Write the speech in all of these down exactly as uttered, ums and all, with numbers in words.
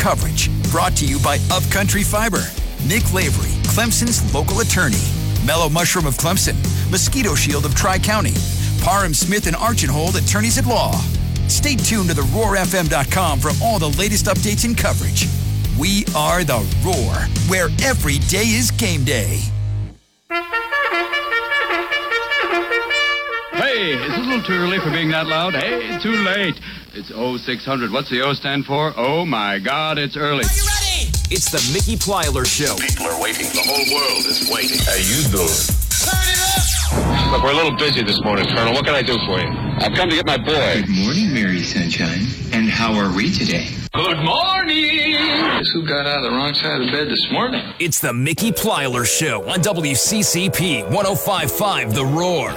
coverage. Brought to you by Upcountry Fiber. Nick Lavery, Clemson's local attorney. Mellow Mushroom of Clemson. Mosquito Shield of Tri-County. Parham Smith and Archenhold, attorneys at law. Stay tuned to the roar f m dot com for all the latest updates and coverage. We are the Roar, where every day is game day. Hey, is it a little too early for being that loud? Hey, too late. It's oh six hundred. What's the O stand for? Oh, my God, it's early. Are you ready? It's the Mickey Plyler Show. People are waiting. The whole world is waiting. How you doing? Turn it up! Look, we're a little busy this morning, Colonel. What can I do for you? I've come to get my boy. Good morning, Mary Sunshine. And how are we today? Good morning. Guess who got out of the wrong side of the bed this morning? It's the Mickey Plyler Show on W C C P one oh five point five The Roar.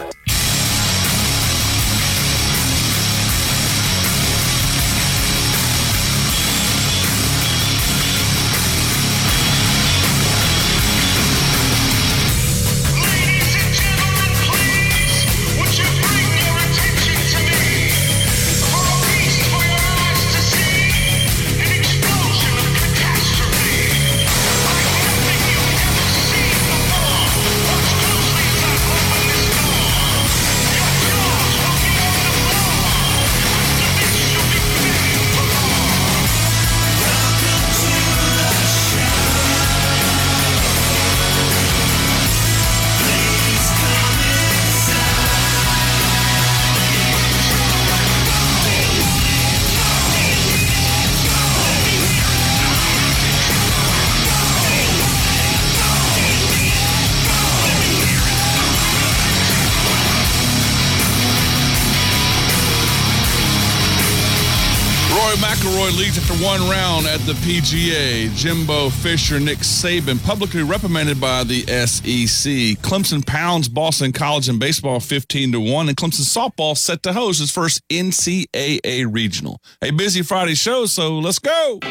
McIlroy leads after one round at the P G A. Jimbo Fisher, Nick Saban publicly reprimanded by the S E C. Clemson pounds Boston College in baseball fifteen to one, and Clemson softball set to host its first N C double A regional. A busy Friday show, so let's go.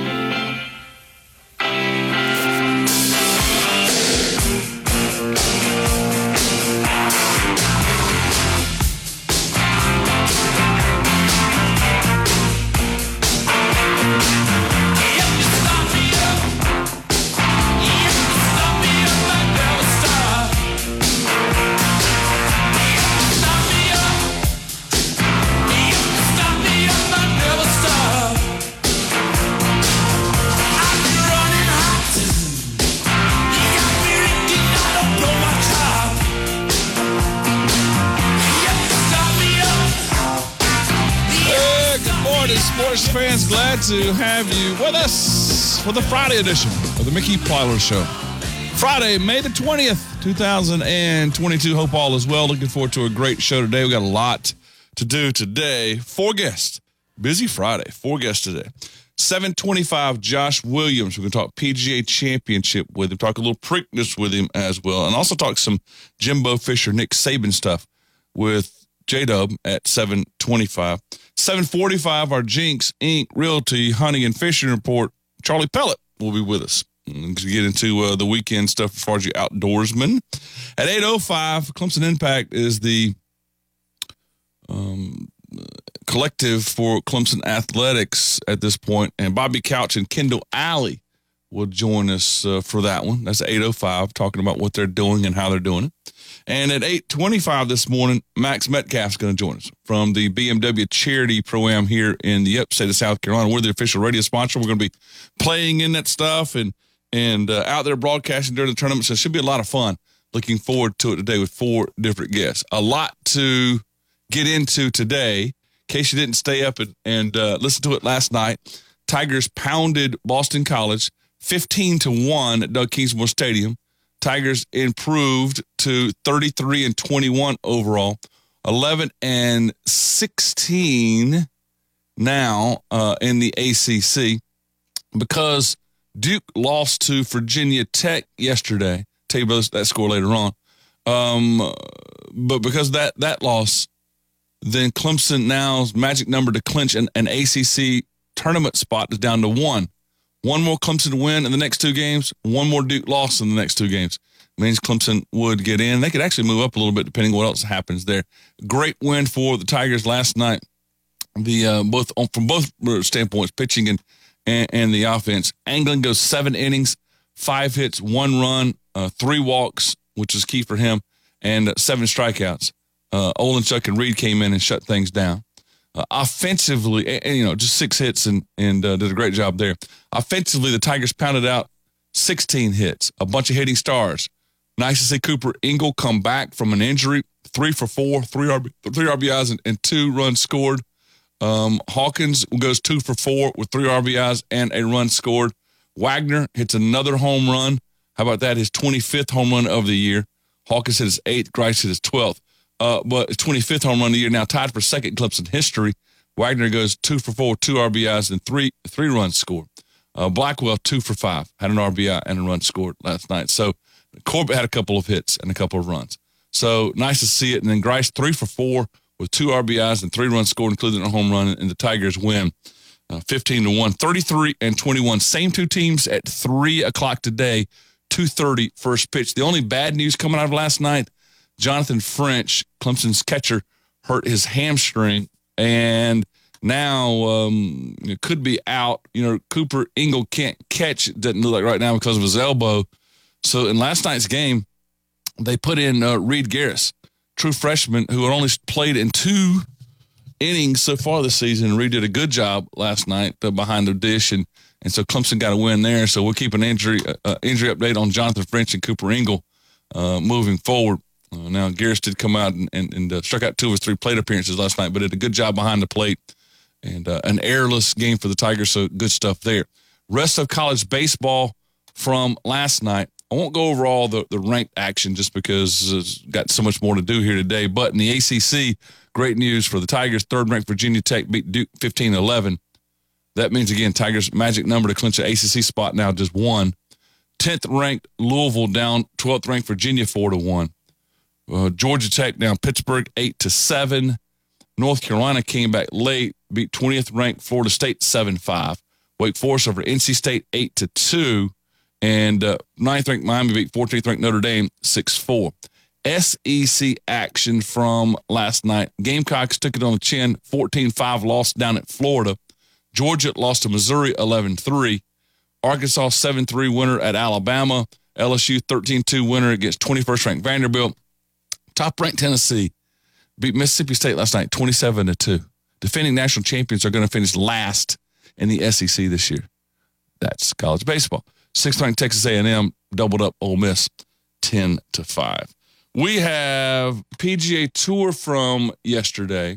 Sports fans, glad to have you with us for the Friday edition of the Mickey Plyler Show. Friday, May the twentieth, twenty twenty-two. Hope all is well. Looking forward to a great show today. We got a lot to do today. Four guests. Busy Friday. Four guests today. seven twenty-five, Josh Williams. We're going to talk P G A Championship with him, talk a little Preakness with him as well, and also talk some Jimbo Fisher, Nick Saban stuff with J-Dub at seven twenty-five. seven forty-five, our Jinx Incorporated. Realty, Hunting, and Fishing Report. Charlie Pellet will be with us to get into uh, the weekend stuff as far as you outdoorsman. At eight oh five, Clemson Impact is the um, collective for Clemson Athletics at this point, and Bobby Couch and Kendall Alley will join us uh, for that one. That's eight oh five, talking about what they're doing and how they're doing it. And at eight twenty-five this morning, Max Metcalf's going to join us from the B M W Charity Pro-Am here in the upstate of South Carolina. We're the official radio sponsor. We're going to be playing in that stuff and and uh, out there broadcasting during the tournament. So it should be a lot of fun. Looking forward to it today with four different guests. A lot to get into today. In case you didn't stay up and, and uh, listen to it last night, Tigers pounded Boston College fifteen to one at Doug Kingsmore Stadium. Tigers improved to thirty-three and twenty-one overall, eleven and sixteen now uh, in the A C C, because Duke lost to Virginia Tech yesterday. Tell you about that score later on. Um, but because that that loss, then Clemson now's magic number to clinch an, an A C C tournament spot is down to one. One more Clemson win in the next two games, one more Duke loss in the next two games. It means Clemson would get in. They could actually move up a little bit depending on what else happens there. Great win for the Tigers last night. The uh, both on, from both standpoints, pitching and and, and the offense. Anglin goes seven innings, five hits, one run, uh, three walks, which is key for him, and uh, seven strikeouts. Uh, Olenchuk and Reed came in and shut things down. Uh, offensively, and, and, you know, just six hits and, and uh, did a great job there. Offensively, the Tigers pounded out sixteen hits, a bunch of hitting stars. Nice to see Cooper Ingle come back from an injury, three for four, three, R B, three R B Is and, and two runs scored. Um, Hawkins goes two for four with three R B Is and a run scored. Wagner hits another home run. How about that? His twenty-fifth home run of the year. Hawkins hit his eighth, Grice hit his twelfth. Uh, but his twenty-fifth home run of the year, now tied for second in Clemson history. Wagner goes two for four, two R B Is, and three three runs scored. Uh, Blackwell, two for five, had an R B I and a run scored last night. So Corbett had a couple of hits and a couple of runs. So nice to see it. And then Grice, three for four with two R B Is and three runs scored, including a home run, and the Tigers win uh, fifteen to one, thirty-three and twenty-one. Same two teams at three o'clock today, two thirty first pitch. The only bad news coming out of last night, Jonathan French, Clemson's catcher, hurt his hamstring, and now um, it could be out. You know, Cooper Ingle can't catch, it doesn't look like right now because of his elbow. So in last night's game, they put in uh, Reed Garris, true freshman who had only played in two innings so far this season. Reed did a good job last night uh, behind the dish, and, and so Clemson got a win there. So we'll keep an injury uh, injury update on Jonathan French and Cooper Ingle uh, moving forward. Uh, now, Garris did come out and, and, and uh, struck out two of his three plate appearances last night, but did a good job behind the plate, and uh, an errorless game for the Tigers, so good stuff there. Rest of college baseball from last night. I won't go over all the, the ranked action just because it's got so much more to do here today, but in the A C C, great news for the Tigers. Third-ranked Virginia Tech beat Duke fifteen eleven. That means, again, Tigers' magic number to clinch an A C C spot now just one. tenth-ranked Louisville down twelfth-ranked Virginia four to one. Uh, Georgia Tech down Pittsburgh eight to seven. North Carolina came back late, beat twentieth-ranked Florida State seven five. Wake Forest over N C State eight to two. And uh, ninth-ranked Miami beat fourteenth-ranked Notre Dame six four. S E C action from last night. Gamecocks took it on the chin, fourteen five loss down at Florida. Georgia lost to Missouri eleven three. Arkansas seven three winner at Alabama. L S U thirteen two winner against twenty-first-ranked Vanderbilt. Top-ranked Tennessee beat Mississippi State last night twenty-seven to two. Defending national champions are going to finish last in the S E C this year. That's college baseball. Sixth-ranked Texas A and M doubled up Ole Miss ten to five. We have P G A Tour from yesterday.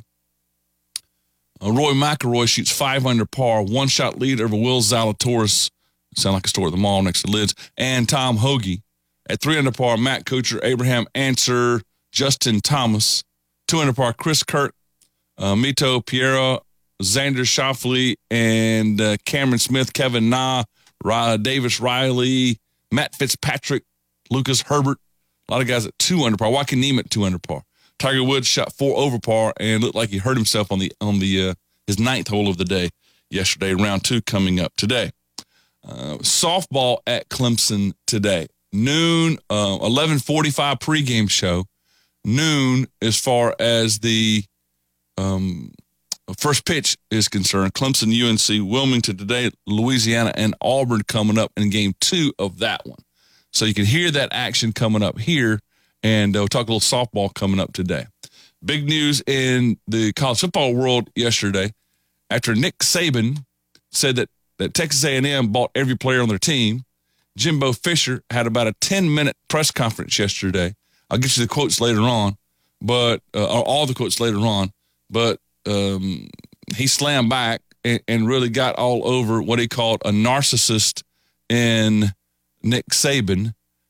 Uh, Roy McIlroy shoots five under par, one-shot lead over Will Zalatoris. Sound like a store at the mall next to Lids. And Tom Hoagie. At three under par, Matt Kuchar, Abraham Ancer, Justin Thomas. Two under par, Chris Kirk, uh, Mito Pereira, Xander Schauffele, and uh, Cameron Smith, Kevin Na, Ra- Davis Riley, Matt Fitzpatrick, Lucas Herbert. A lot of guys at two under par. Joaquin Niemann at two under par. Tiger Woods shot four over par and looked like he hurt himself on the on the uh, his ninth hole of the day yesterday. Round two coming up today. Uh, softball at Clemson today. Noon, uh, eleven forty-five pregame show. Noon as far as the um, first pitch is concerned. Clemson, U N C, Wilmington today, Louisiana, and Auburn coming up in game two of that one. So you can hear that action coming up here, and uh, we'll talk a little softball coming up today. Big news in the college football world yesterday after Nick Saban said that, that Texas A and M bought every player on their team. Jimbo Fisher had about a ten-minute press conference yesterday. I'll get you the quotes later on, but uh, all the quotes later on. But um, he slammed back and, and really got all over what he called a narcissist in Nick Saban,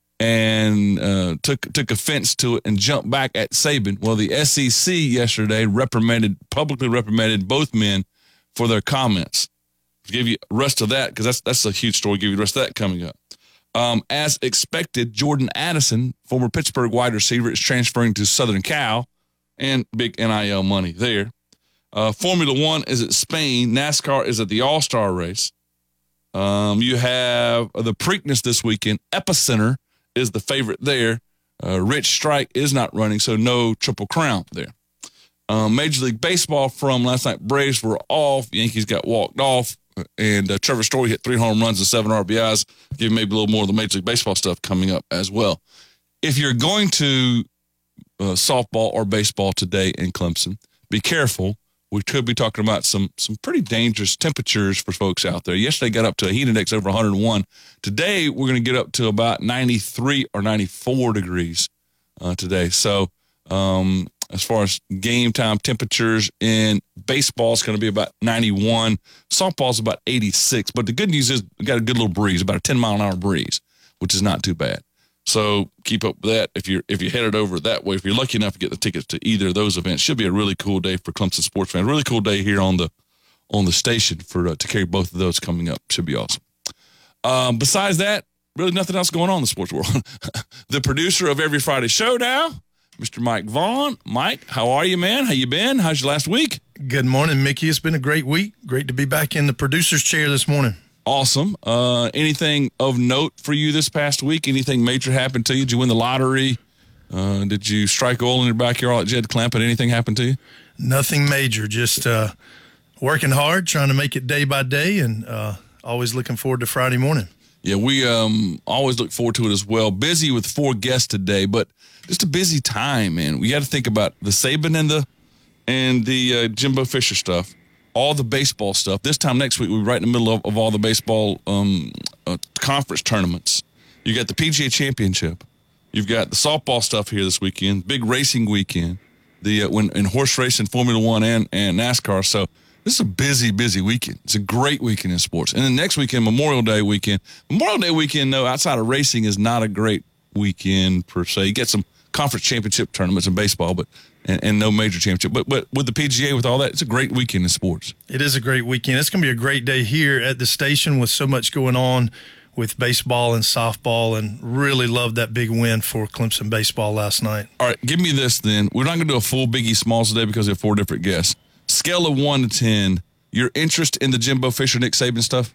and uh, took took offense to it and jumped back at Saban. Well, the S E C yesterday reprimanded publicly reprimanded both men for their comments. I'll give you the rest of that because that's that's a huge story. I'll give you the rest of that coming up. Um, as expected, Jordan Addison, former Pittsburgh wide receiver, is transferring to Southern Cal, and big N I L money there. Uh, Formula One is at Spain. NASCAR is at the All-Star race. Um, you have the Preakness this weekend. Epicenter is the favorite there. Uh, Rich Strike is not running, so no Triple Crown there. Um, Major League Baseball from last night. Braves were off. Yankees got walked off. And uh, Trevor Story hit three home runs and seven R B Is. Give you maybe a little more of the Major League Baseball stuff coming up as well. If you're going to uh, softball or baseball today in Clemson, be careful. We could be talking about some some pretty dangerous temperatures for folks out there. Yesterday got up to a heat index over one hundred one. Today we're going to get up to about ninety-three or ninety-four degrees uh, today. So um, as far as game time temperatures in baseball, it's going to be about ninety-one. Softball's about eighty-six. But the good news is we got a good little breeze, about a ten mile an hour breeze, which is not too bad. So keep up with that. If you're if you're headed over that way, if you're lucky enough to get the tickets to either of those events, should be a really cool day for Clemson sports fans. Really cool day here on the on the station for uh, to carry both of those coming up. Should be awesome. Um, besides that, really nothing else going on in the sports world. The producer of every Friday show now, Mister Mike Vaughn. Mike, how are you, man? How you been? How's your last week? Good morning, Mickey. It's been a great week. Great to be back in the producer's chair this morning. Awesome. Uh, anything of note for you this past week? Anything major happened to you? Did you win the lottery? Uh, did you strike oil in your backyard like Jed Clampett? Anything happen to you? Nothing major. Just uh, working hard, trying to make it day by day, and uh, always looking forward to Friday morning. Yeah, we um, always look forward to it as well. Busy with four guests today, but just a busy time, man. We got to think about the Saban and the and the uh, Jimbo Fisher stuff. All the baseball stuff. This time next week, we're right in the middle of, of all the baseball um, uh, conference tournaments. You got the P G A Championship. You've got the softball stuff here this weekend. Big racing weekend. The uh, when in horse racing, Formula One, and and NASCAR. So this is a busy, busy weekend. It's a great weekend in sports. And then next weekend, Memorial Day weekend. Memorial Day weekend, though, outside of racing, is not a great weekend per se. You get some conference championship tournaments in baseball, but. And, and no major championship. But but with the P G A, with all that, it's a great weekend in sports. It is a great weekend. It's going to be a great day here at the station with so much going on with baseball and softball, and really loved that big win for Clemson baseball last night. All right, give me this then. We're not going to do a full Biggie Smalls today because we have four different guests. Scale of one to ten, your interest in the Jimbo Fisher, Nick Saban stuff?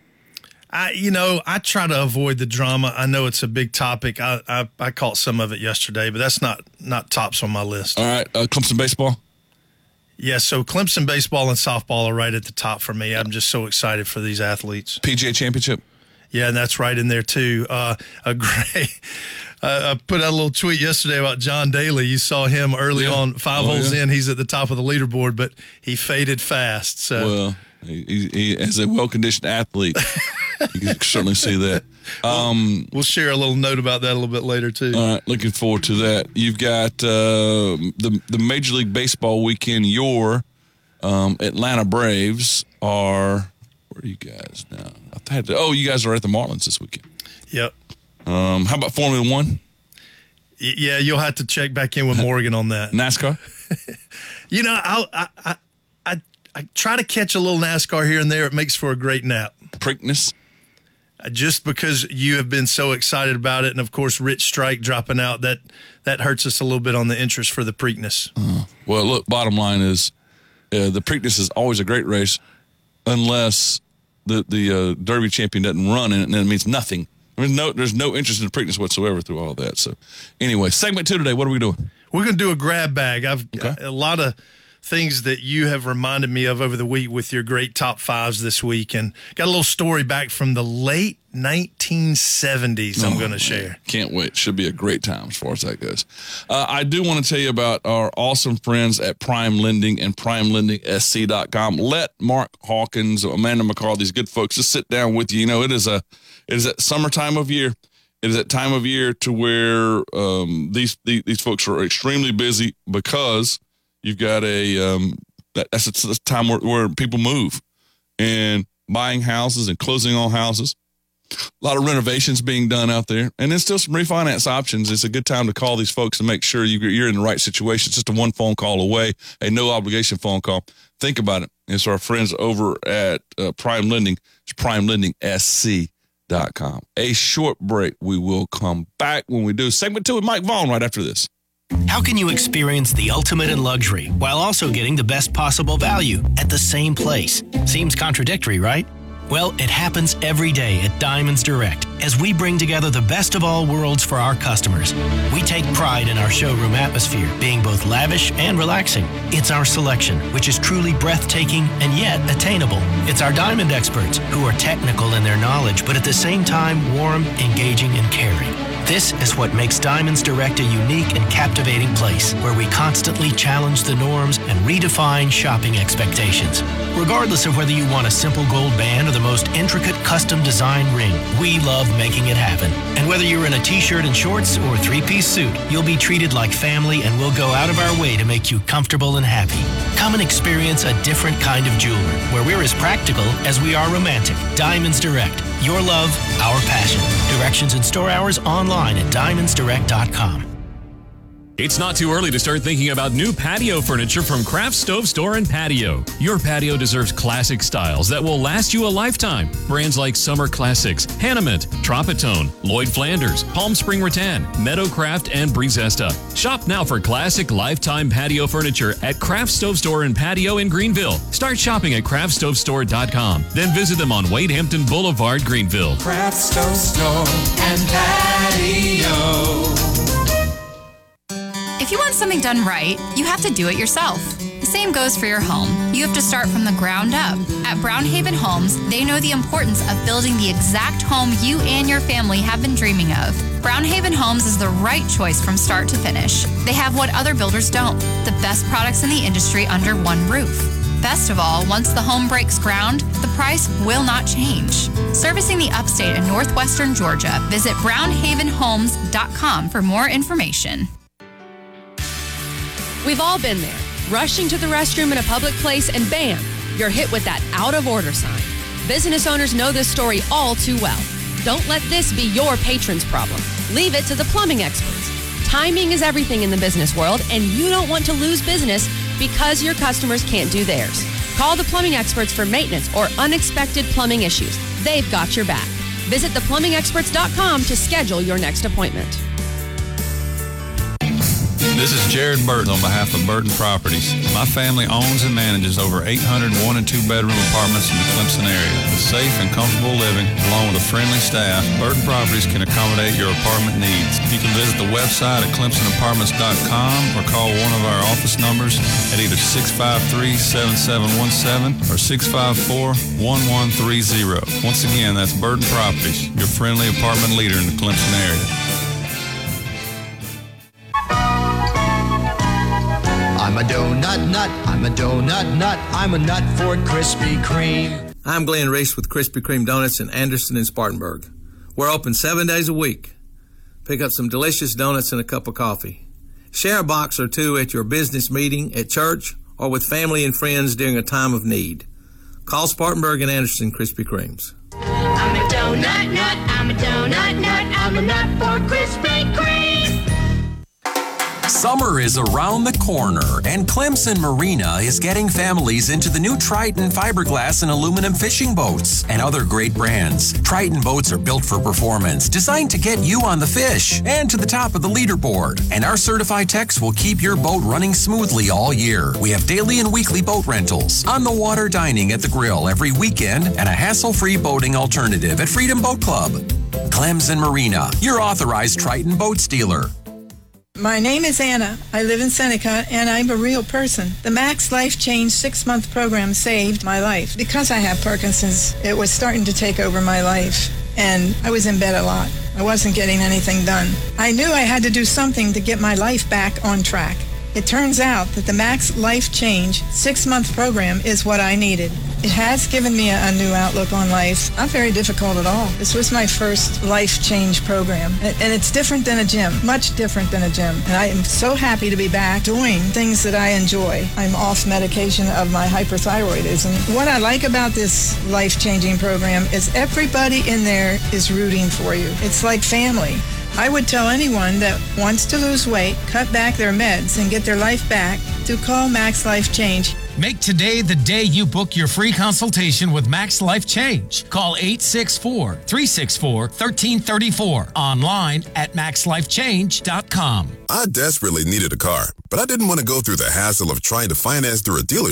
I, you know, I try to avoid the drama. I know it's a big topic. I, I, I caught some of it yesterday, but that's not, not tops on my list. All right, uh, Clemson baseball? Yeah, so Clemson baseball and softball are right at the top for me. I'm just so excited for these athletes. P G A Championship? Yeah, and that's right in there too. Uh, a great. Uh, I put out a little tweet yesterday about John Daly. You saw him early yeah. on, five oh, holes yeah. in. He's at the top of the leaderboard, but he faded fast. So. Well, he, he, as a well-conditioned athlete, you can certainly see that. Um, we'll share a little note about that a little bit later too. All right, looking forward to that. You've got uh, the the Major League Baseball weekend. Your um, Atlanta Braves are where are you guys now? I had to, oh, you guys are at the Marlins this weekend. Yep. Um, how about Formula One? Y- yeah, you'll have to check back in with Morgan on that. NASCAR? You know, I'll, I I I I try to catch a little NASCAR here and there. It makes for a great nap. Preakness? Just because you have been so excited about it, and of course Rich Strike dropping out, that that hurts us a little bit on the interest for the Preakness. Uh, well, look, bottom line is uh, the Preakness is always a great race unless the the uh, Derby champion doesn't run in it, and it means nothing. There's no there's no interest in the Preakness whatsoever through all that. So anyway, segment two today, what are we doing? We're going to do a grab bag. I've okay. a lot of things that you have reminded me of over the week with your great top fives this week, and got a little story back from the late nineteen seventies I'm oh, going to share. Can't wait. Should be a great time as far as that goes. Uh, I do want to tell you about our awesome friends at Prime Lending and prime lending s c dot com. Let Mark Hawkins, Amanda McCall, these good folks just sit down with you. You know, it is a it is that summertime of year. It is that time of year to where um, these, these these folks are extremely busy because you've got a um, that, that's a time where, where people move and buying houses and closing on houses. A lot of renovations being done out there, and then still some refinance options. It's a good time to call these folks and make sure you, you're in the right situation. It's just a one phone call away, a no obligation phone call. Think about it. It's our friends over at uh, Prime Lending. It's prime lending s c dot com. A short break. We will come back when we do segment two with Mike Vaughn right after this. How can you experience the ultimate in luxury while also getting the best possible value at the same place? Seems contradictory, right? Well, it happens every day at Diamonds Direct as we bring together the best of all worlds for our customers. We take pride in our showroom atmosphere being both lavish and relaxing. It's our selection, which is truly breathtaking and yet attainable. It's our diamond experts who are technical in their knowledge, but at the same time warm, engaging, and caring. This is what makes Diamonds Direct a unique and captivating place where we constantly challenge the norms and redefine shopping expectations. Regardless of whether you want a simple gold band or the most intricate custom design ring, we love making it happen. And whether you're in a t-shirt and shorts or a three-piece suit, you'll be treated like family and we'll go out of our way to make you comfortable and happy. Come and experience a different kind of jeweler where we're as practical as we are romantic. Diamonds Direct. Your love, our passion. Directions and store hours online at diamonds direct dot com. It's not too early to start thinking about new patio furniture from Craft Stove Store and Patio. Your patio deserves classic styles that will last you a lifetime. Brands like Summer Classics, Hanamint, Tropitone, Lloyd Flanders, Palm Spring Rattan, Meadowcraft, and Breezesta. Shop now for classic lifetime patio furniture at Craft Stove Store and Patio in Greenville. Start shopping at craft stove store dot com. Then visit them on Wade Hampton Boulevard, Greenville. Craft Stove Store and Patio. If you want something done right, you have to do it yourself. The same goes for your home. You have to start from the ground up. At Brownhaven Homes, they know the importance of building the exact home you and your family have been dreaming of. Brownhaven Homes is the right choice from start to finish. They have what other builders don't, the best products in the industry under one roof. Best of all, once the home breaks ground, the price will not change. Servicing the upstate and northwestern Georgia, visit brown haven homes dot com for more information. We've all been there, rushing to the restroom in a public place and bam, you're hit with that out of order sign. Business owners know this story all too well. Don't let this be your patron's problem. Leave it to the plumbing experts. Timing is everything in the business world, and you don't want to lose business because your customers can't do theirs. Call the plumbing experts for maintenance or unexpected plumbing issues. They've got your back. Visit the plumbing experts dot com to schedule your next appointment. This is Jared Burton on behalf of Burton Properties. My family owns and manages over eight hundred one and two bedroom apartments in the Clemson area. With safe and comfortable living, along with a friendly staff, Burton Properties can accommodate your apartment needs. You can visit the website at clemson apartments dot com or call one of our office numbers at either six five three, seven seven one seven or six five four, one one three zero. Once again, that's Burton Properties, your friendly apartment leader in the Clemson area. I'm a donut nut, I'm a donut nut, I'm a nut for Krispy Kreme. I'm Glenn Reese with Krispy Kreme Donuts in Anderson and Spartanburg. We're open seven days a week. Pick up some delicious donuts and a cup of coffee. Share a box or two at your business meeting, at church, or with family and friends during a time of need. Call Spartanburg and Anderson Krispy Kremes. I'm a donut nut, I'm a donut nut, I'm a nut for Krispy Kreme. Summer is around the corner, and Clemson Marina is getting families into the new Triton fiberglass and aluminum fishing boats and other great brands. Triton boats are built for performance, designed to get you on the fish and to the top of the leaderboard. And our certified techs will keep your boat running smoothly all year. We have daily and weekly boat rentals, on-the-water dining at the grill every weekend, and a hassle-free boating alternative at Freedom Boat Club. Clemson Marina, your authorized Triton boat dealer. My name is Anna. I live in Seneca, and I'm a real person. The Max Life Change six-month program saved my life. Because I have Parkinson's, it was starting to take over my life, and I was in bed a lot. I wasn't getting anything done. I knew I had to do something to get my life back on track. It turns out that the Max Life Change six-month program is what I needed. It has given me a, a new outlook on life. Not very difficult at all. This was my first life change program. And, and it's different than a gym, much different than a gym. And I am so happy to be back doing things that I enjoy. I'm off medication of my hyperthyroidism. What I like about this life-changing program is everybody in there is rooting for you. It's like family. I would tell anyone that wants to lose weight, cut back their meds, and get their life back to call Max Life Change. Make today the day you book your free consultation with Max Life Change. Call eight six four, three six four, one three three four. Online at max life change dot com. I desperately needed a car, but I didn't want to go through the hassle of trying to finance through a dealership.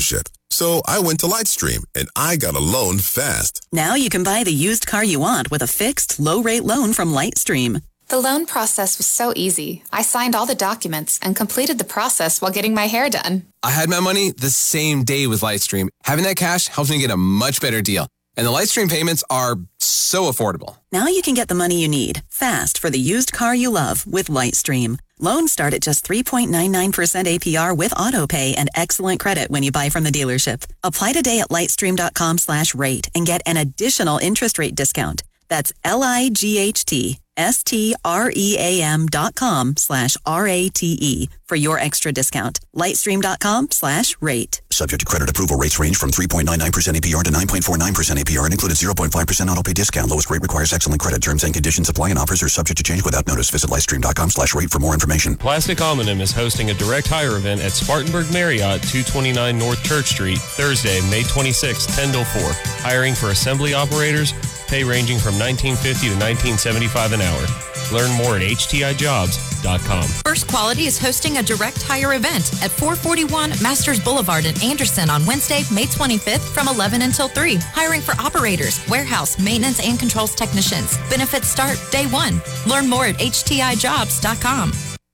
So I went to Lightstream, and I got a loan fast. Now you can buy the used car you want with a fixed, low-rate loan from Lightstream. The loan process was so easy. I signed all the documents and completed the process while getting my hair done. I had my money the same day with Lightstream. Having that cash helps me get a much better deal. And the Lightstream payments are so affordable. Now you can get the money you need, fast, for the used car you love with Lightstream. Loans start at just three point nine nine percent A P R with auto pay and excellent credit when you buy from the dealership. Apply today at lightstream.com slash rate and get an additional interest rate discount. That's L-I-G-H-T S-T-R-E-A-M dot com slash R-A-T-E for your extra discount. Lightstream.com slash rate. Subject to credit approval, rates range from three point nine nine percent A P R to nine point four nine percent A P R and included zero point five percent auto pay discount. Lowest rate requires excellent credit. Terms and conditions apply and offers are subject to change without notice. Visit lightstream.com slash rate for more information. Plastic Omnium is hosting a direct hire event at Spartanburg Marriott, two twenty-nine North Church Street, Thursday, May twenty-sixth, ten till four. Hiring for assembly operators, pay ranging from nineteen fifty to nineteen seventy-five an hour. Learn more at H T I jobs dot com. First Quality is hosting a direct hire event at four forty-one Masters Boulevard in Anderson on Wednesday, May twenty-fifth from eleven until three. Hiring for operators, warehouse, maintenance, and controls technicians. Benefits start day one. Learn more at H T I jobs dot com.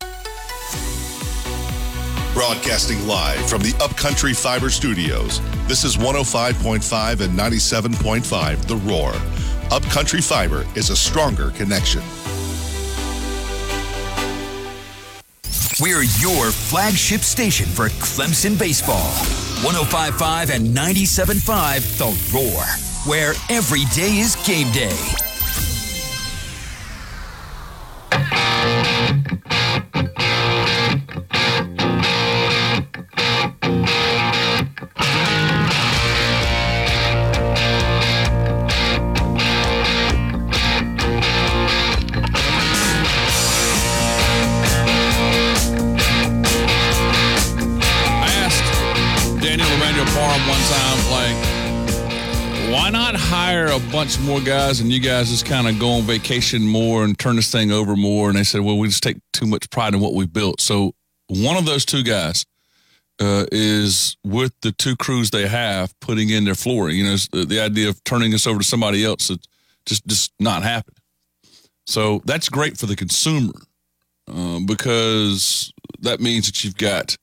Broadcasting live from the Upcountry Fiber Studios. This is one oh five point five and ninety-seven point five The Roar. Upcountry Fiber is a stronger connection. We're your flagship station for Clemson baseball. one oh five point five and ninety-seven point five The Roar, where every day is game day. One time, like, why not hire a bunch more guys and you guys just kind of go on vacation more and turn this thing over more? And they said, well, we just take too much pride in what we built. So one of those two guys uh, is with the two crews they have putting in their flooring. You know, the, the idea of turning this over to somebody else, it's just, just not happening. So that's great for the consumer uh, because that means that you've got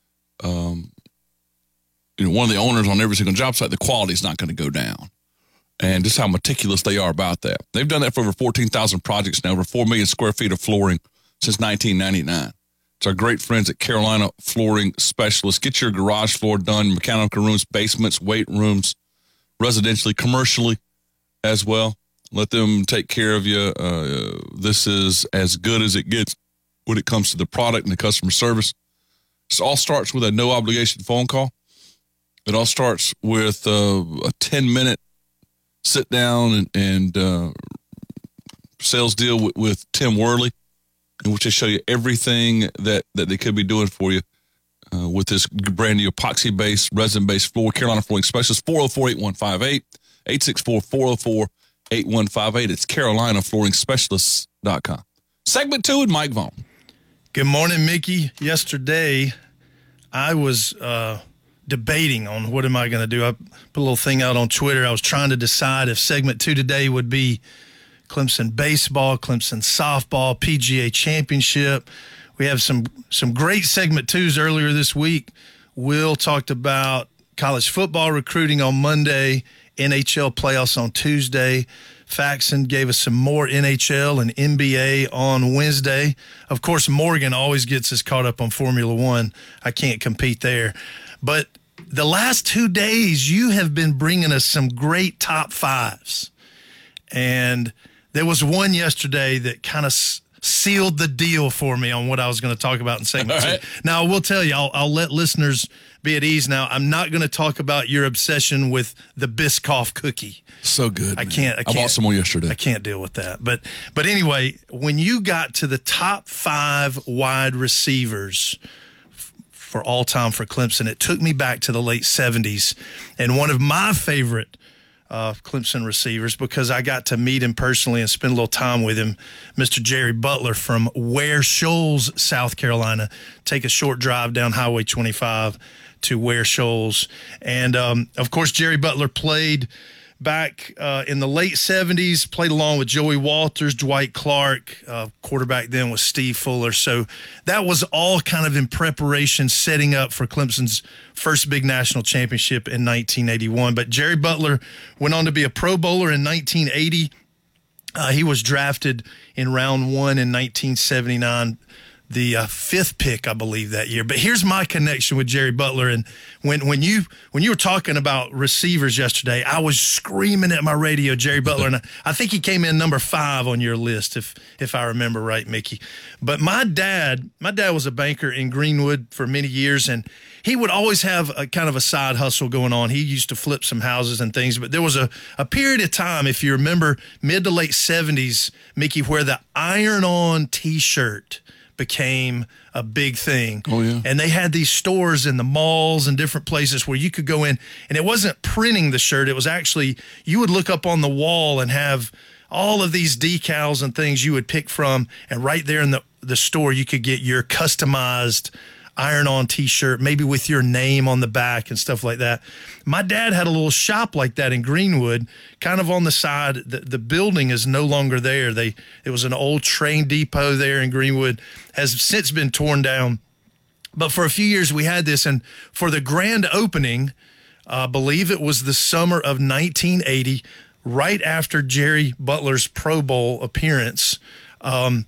um, you know, one of the owners on every single job site, the quality is not going to go down. And just how meticulous they are about that. They've done that for over fourteen thousand projects now, over four million square feet of flooring since nineteen ninety-nine. It's our great friends at Carolina Flooring Specialists. Get your garage floor done, mechanical rooms, basements, weight rooms, residentially, commercially as well. Let them take care of you. Uh, this is as good as it gets when it comes to the product and the customer service. This all starts with a no-obligation phone call. It all starts with uh, a ten-minute sit-down and, and uh, sales deal with, with Tim Worley, in which they show you everything that, that they could be doing for you uh, with this brand-new epoxy-based, resin-based floor. Carolina Flooring Specialist, four oh four, eight one five eight, eight six four, four oh four, eight one five eight. It's Carolina Flooring Specialists dot com. Segment two with Mike Vaughn. Good morning, Mickey. Yesterday, I was uh, debating on what am I going to do. I put a little thing out on Twitter. I was trying to decide if segment two today would be Clemson baseball, Clemson softball, P G A championship. We have some some great segment twos earlier this week. Will talked about college football recruiting on Monday, N H L playoffs on Tuesday. Faxon gave us some more N H L and N B A on Wednesday. Of course, Morgan always gets us caught up on Formula One. I can't compete there. But the last two days, you have been bringing us some great top fives. And there was one yesterday that kind of s- sealed the deal for me on what I was going to talk about in segment two. Right. Now, I will tell you, I'll, I'll let listeners be at ease now. I'm not going to talk about your obsession with the Biscoff cookie. So good. I man. can't. I, can't, I bought some more yesterday. I can't deal with that. But but anyway, when you got to the top five wide receivers f- for all time for Clemson, it took me back to the late seventies, and one of my favorite uh, Clemson receivers, because I got to meet him personally and spend a little time with him, Mister Jerry Butler from Ware Shoals, South Carolina. Take a short drive down Highway twenty-five to Ware Shoals. And, um, of course, Jerry Butler played back uh, in the late seventies, played along with Joey Walters, Dwight Clark. Uh, quarterback then was Steve Fuller. So that was all kind of in preparation, setting up for Clemson's first big national championship in nineteen eighty-one. But Jerry Butler went on to be a Pro Bowler in nineteen eighty. Uh, he was drafted in round one in nineteen seventy-nine, the uh, fifth pick, I believe, that year. But here's my connection with Jerry Butler. And when when you when you were talking about receivers yesterday, I was screaming at my radio, Jerry Butler. And I, I think he came in number five on your list, if if I remember right, Mickey. But my dad, my dad was a banker in Greenwood for many years, and he would always have a kind of a side hustle going on. He used to flip some houses and things. But there was a, a period of time, if you remember, mid to late seventies, Mickey, where the iron-on T-shirt became a big thing. Oh, yeah. And they had these stores in the malls and different places where you could go in, and it wasn't printing the shirt. It was actually, you would look up on the wall and have all of these decals and things you would pick from, and right there in the, the store you could get your customized iron-on T-shirt, maybe with your name on the back and stuff like that. My dad had a little shop like that in Greenwood, kind of on the side. The, the building is no longer there. They It was an old train depot there in Greenwood, has since been torn down. But for a few years we had this, and for the grand opening, I uh, believe it was the summer of nineteen eighty, right after Jerry Butler's Pro Bowl appearance, um,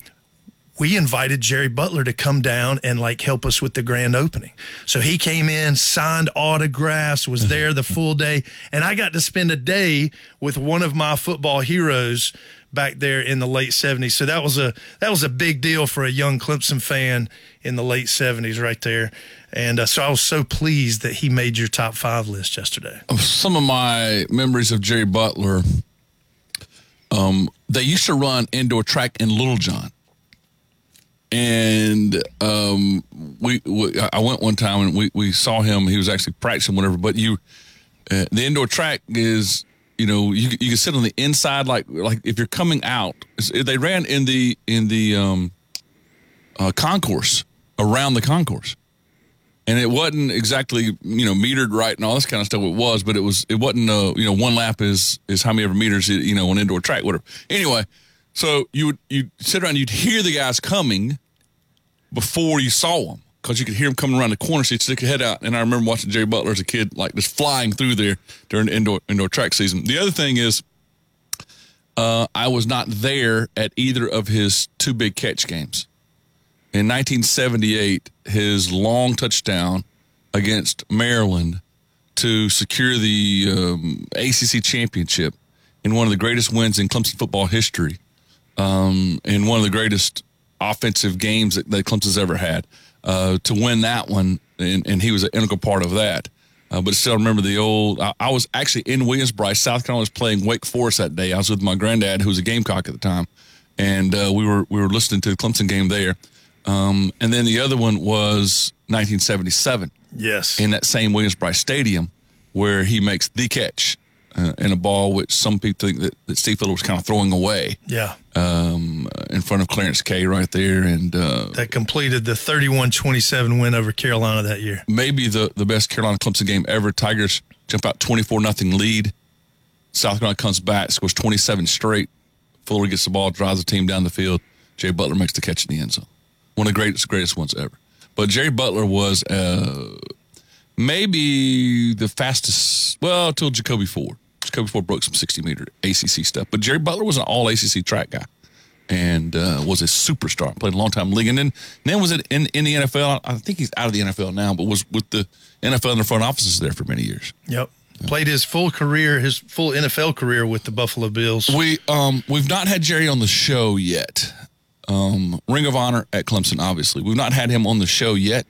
we invited Jerry Butler to come down and like help us with the grand opening. So he came in, signed autographs, was there the full day. And I got to spend a day with one of my football heroes back there in the late seventies. So that was a, that was a big deal for a young Clemson fan in the late seventies right there. And uh, so I was so pleased that he made your top five list yesterday. Some of my memories of Jerry Butler, um, they used to run indoor track in Littlejohn. And um, we, we, I went one time and we, we saw him. He was actually practicing, whatever. But you, uh, the indoor track is, you know, you you can sit on the inside, like like if you're coming out. They ran in the in the um, uh, concourse, around the concourse, and it wasn't exactly, you know, metered right and all this kind of stuff. It was, but it was it wasn't. Uh, you know, one lap is is how many ever meters, you know, on indoor track, whatever. Anyway. So you would you'd sit around, you'd hear the guys coming before you saw them, because you could hear them coming around the corner, so you'd stick your head out. And I remember watching Jerry Butler as a kid, like just flying through there during the indoor indoor track season. The other thing is, uh, I was not there at either of his two big catch games. In nineteen seventy-eight, his long touchdown against Maryland to secure the um, A C C championship in one of the greatest wins in Clemson football history. Um, and one of the greatest offensive games that, that Clemson's ever had, uh, to win that one, and, and he was an integral part of that. Uh, but still, I remember the old. I, I was actually in Williams-Brice, South Carolina. Was playing Wake Forest that day. I was with my granddad, who was a Gamecock at the time, and uh, we were we were listening to the Clemson game there. Um, and then the other one was nineteen seventy-seven. Yes, in that same Williams-Brice Stadium, where he makes the catch. Uh, in a ball which some people think that, that Steve Fuller was kind of throwing away. Yeah. Um, in front of Clarence K right there. And uh, that completed the thirty-one twenty-seven win over Carolina that year. Maybe the, the best Carolina-Clemson game ever. Tigers jump out twenty-four nothing lead. South Carolina comes back, scores twenty-seven straight. Fuller gets the ball, drives the team down the field. Jerry Butler makes the catch in the end zone. One of the greatest, greatest ones ever. But Jerry Butler was uh, maybe the fastest, well, until Jacoby Ford. Jacoby Ford broke some sixty-meter A C C stuff. But Jerry Butler was an all-A C C track guy and uh, was a superstar. Played a long time in the league. And then, then was it in, in the N F L? I think he's out of the N F L now, but was with the N F L in the front offices there for many years. Yep. Yeah. Played his full career, his full N F L career with the Buffalo Bills. We, um, we've not had Jerry on the show yet. Um, Ring of Honor at Clemson, obviously. We've not had him on the show yet.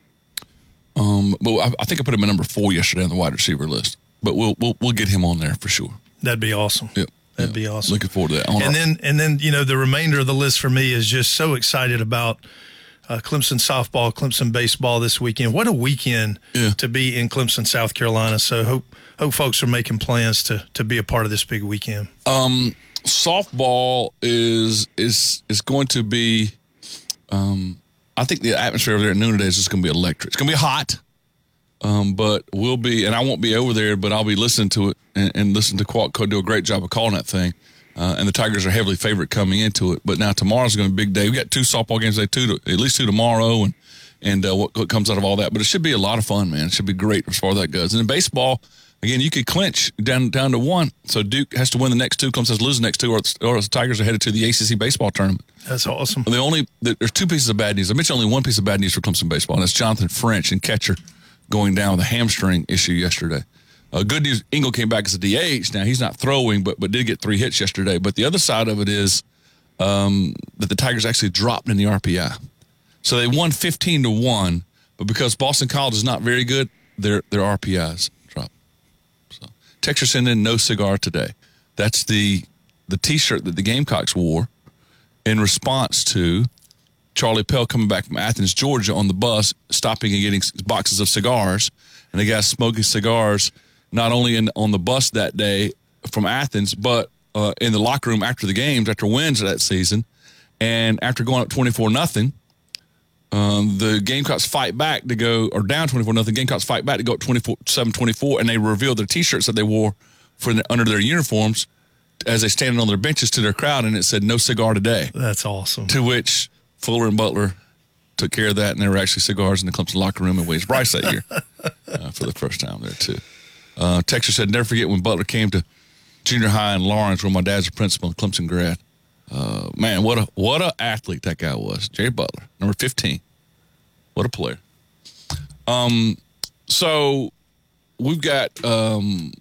Um, but I, I think I put him at number four yesterday on the wide receiver list. But we'll we'll we'll get him on there for sure. That'd be awesome. Yep. That'd yeah. be awesome. Looking forward to that. And then and then you know the remainder of the list for me is just so excited about uh, Clemson softball, Clemson baseball this weekend. What a weekend yeah. to be in Clemson, South Carolina. So hope hope folks are making plans to to be a part of this big weekend. Um, softball is is is going to be. Um, I think the atmosphere over there at noon today is just going to be electric. It's going to be hot. Um, but we'll be, and I won't be over there, but I'll be listening to it and, and listen to Qualco do a great job of calling that thing. Uh, and the Tigers are heavily favored coming into it. But now tomorrow's going to be a big day. We got two softball games today, two to, at least two tomorrow, and and uh, what, what comes out of all that. But it should be a lot of fun, man. It should be great as far as that goes. And in baseball, again, you could clinch down down to one. So Duke has to win the next two, Clemson has to lose the next two, or, or the Tigers are headed to the A C C baseball tournament. That's awesome. The only there's two pieces of bad news. I mentioned only one piece of bad news for Clemson baseball, and that's Jonathan French and catcher going down with a hamstring issue yesterday. Uh, good news, Engel came back as a D H. Now, he's not throwing, but but did get three hits yesterday. But the other side of it is um, that the Tigers actually dropped in the R P I. So they won fifteen to one, but because Boston College is not very good, their their R P Is dropped. So Texas sent in no cigar today. That's the the T-shirt that the Gamecocks wore in response to Charlie Pell coming back from Athens, Georgia on the bus, stopping and getting boxes of cigars. And the guys smoking cigars not only in on the bus that day from Athens, but uh, in the locker room after the games, after wins of that season. And after going up twenty-four nothing, um, the Gamecocks fight back to go, or down twenty-four nothing, Gamecocks fight back to go up twenty-seven twenty-four, and they revealed their T-shirts that they wore for the, under their uniforms as they stand on their benches to their crowd, and it said, "No cigar today." That's awesome. To which Fuller and Butler took care of that, and there were actually cigars in the Clemson locker room in Williams Brice that year uh, for the first time there, too. Uh, Texas said, never forget when Butler came to junior high in Lawrence, where my dad's a principal and Clemson grad. Uh, man, what a what a athlete that guy was. Jerry Butler, number fifteen. What a player. Um, so we've got um,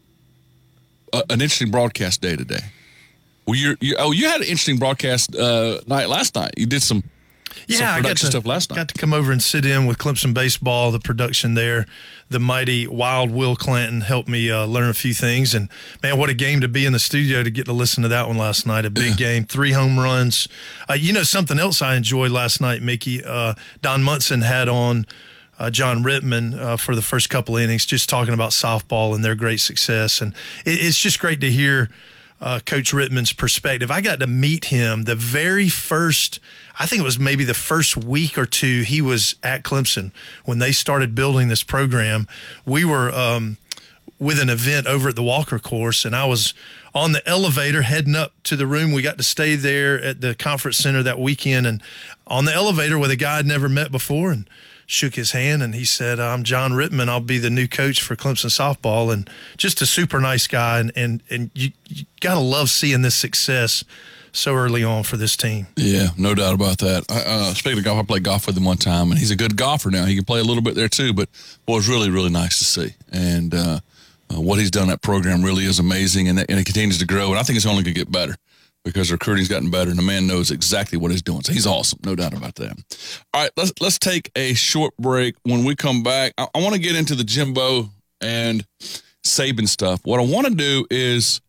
a, an interesting broadcast day today. Well, you're, you oh, you had an interesting broadcast uh, night last night. You did some Yeah, I got to, stuff last night. got to come over and sit in with Clemson baseball, the production there. The mighty Wild Will Clanton helped me uh, learn a few things. And, man, what a game to be in the studio to get to listen to that one last night. A big game, three home runs. Uh, you know, something else I enjoyed last night, Mickey, uh, Don Munson had on uh, John Rittman uh, for the first couple innings, just talking about softball and their great success. And it, it's just great to hear Uh, Coach Rittman's perspective. I got to meet him the very first, I think it was maybe the first week or two he was at Clemson when they started building this program. We were um, with an event over at the Walker course, and I was on the elevator heading up to the room. We got to stay there at the conference center that weekend, and on the elevator with a guy I'd never met before, and shook his hand, and he said, I'm John Rittman. I'll be the new coach for Clemson softball. And just a super nice guy. And, and, and you, you got to love seeing this success so early on for this team. Yeah, no doubt about that. I, uh, speaking of golf, I played golf with him one time, and he's a good golfer now. He can play a little bit there too, but boy, it's really, really nice to see. And uh, uh, what he's done in that program really is amazing, and, and it continues to grow. And I think it's only going to get better, because recruiting's gotten better, and the man knows exactly what he's doing. So he's awesome, no doubt about that. All right, let's let's take a short break. When we come back, I, I want to get into the Jimbo and Saban stuff. What I want to do is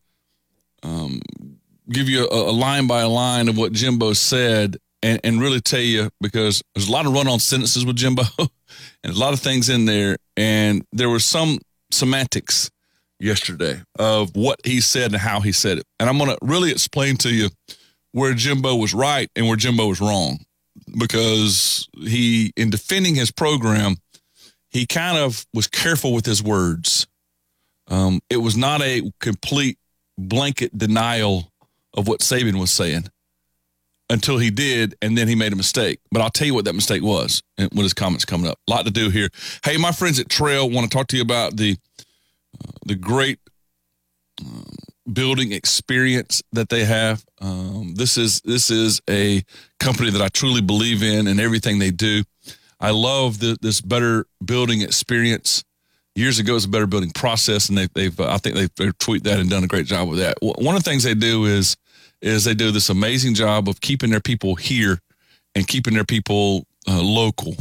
um, give you a, a line by line of what Jimbo said, and, and really tell you, because there's a lot of run-on sentences with Jimbo, and a lot of things in there, and there was some semantics yesterday of what he said and how he said it. And I'm going to really explain to you where Jimbo was right and where Jimbo was wrong, because he, in defending his program, he kind of was careful with his words. Um, it was not a complete blanket denial of what Saban was saying until he did, and then he made a mistake. But I'll tell you what that mistake was and with his comments coming up. A lot to do here. Hey, my friends at Trail want to talk to you about the Uh, the great um, building experience that they have. Um, this is this is a company that I truly believe in and everything they do. I love the, this better building experience. Years ago, it was a better building process, and they, they've uh, I think they've, they've tweaked that and done a great job with that. One of the things they do is is they do this amazing job of keeping their people here and keeping their people uh, local.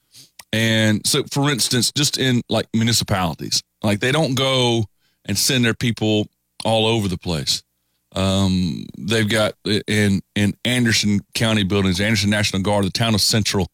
And so, for instance, just in like municipalities, like they don't go and send their people all over the place. Um, they've got in in Anderson County buildings, Anderson National Guard, the town of Central,